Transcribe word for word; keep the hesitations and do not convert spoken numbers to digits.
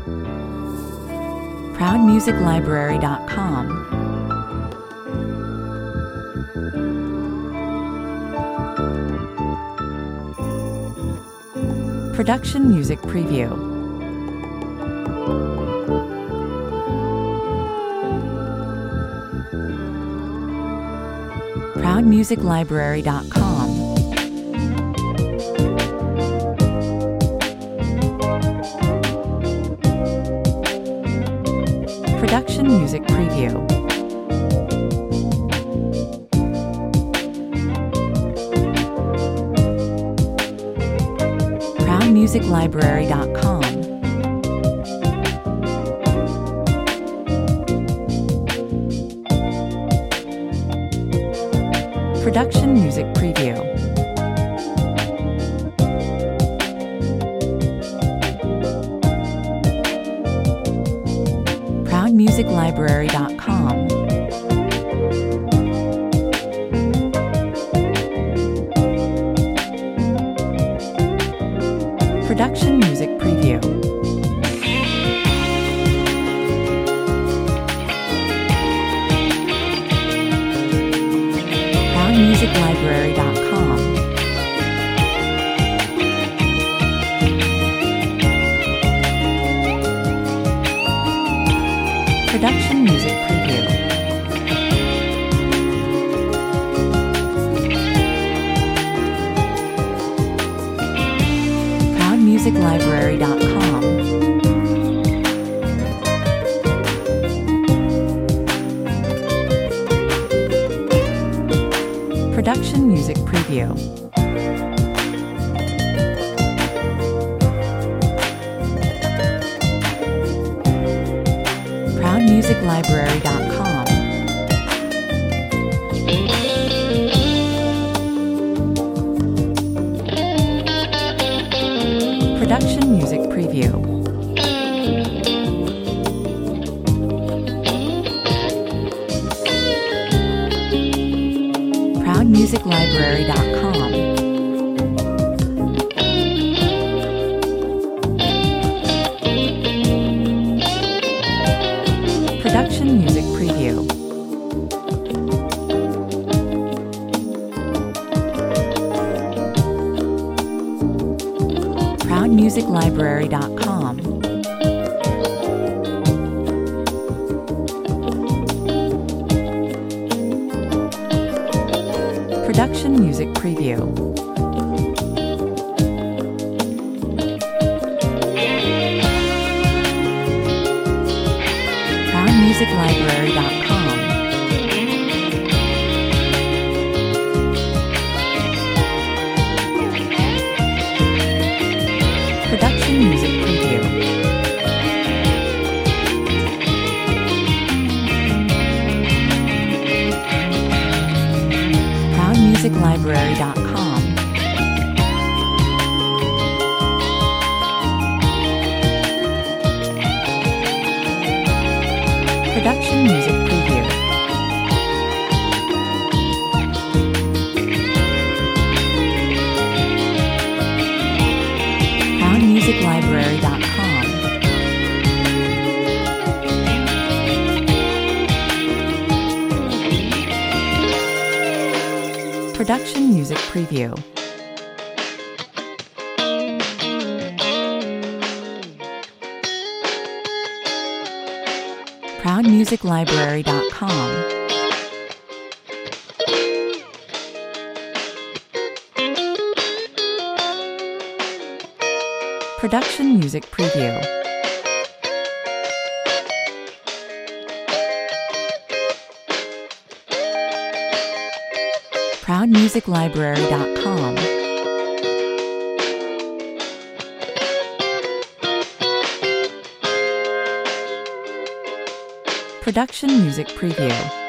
proud music library dot com. Production Music Preview. proud music library dot com. Production Music Preview. proud music library dot com. Production Music Preview. proud music library dot com. Production Music Preview. proud music library dot com. Production Music Preview. proud music library dot com. Production Music Preview. proud music library dot com. Production Music Preview. proud music library dot com. Production Music Preview. proud music library dot com. Production Music Preview. proud music library dot com. Production Music Preview. proud music library dot com. Production Music Preview. proud music library dot com. Production Music Preview. proud music library dot com. Production Music Preview. proud music library dot com. Production Music Preview.